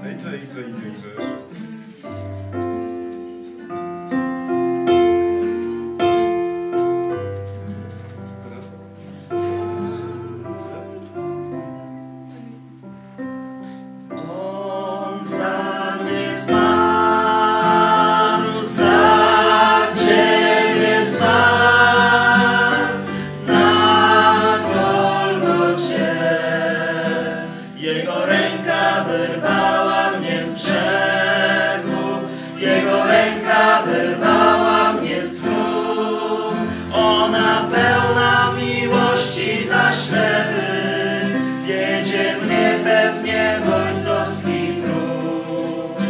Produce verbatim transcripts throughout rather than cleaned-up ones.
Idźże, idźże, idźże. On za mnie zmarł, za Ciebie zmarł na Golgocie. Jego ręka wyrwała mnie z grzechu, Jego ręka wyrwała mnie z dwóch. Ona pełna miłości dla ślepych, wiedzie mnie pewnie w ojcowski próg.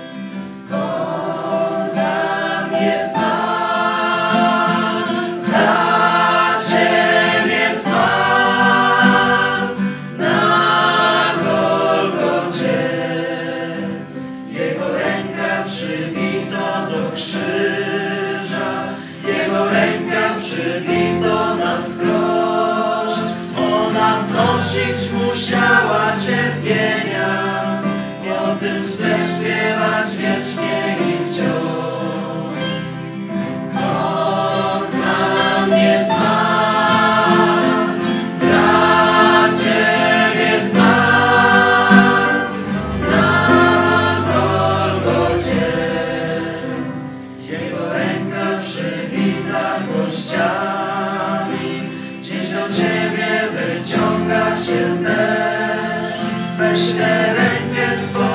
On za mnie zmarł, za Ciebie zmarł na Golgocie. Jego ręka przybito do krzyża, Jego ręka przybito na skroś. Ona znosić musiała cierpienia, o tym chcę śpiewać wiecznie i wciąż. On za mnie zmarł, za Ciebie zmarł na Golgocie. Jego ręka przybita gwoździami, dziś do Ciebie wyciąga się też. Weź tę rękę swoją.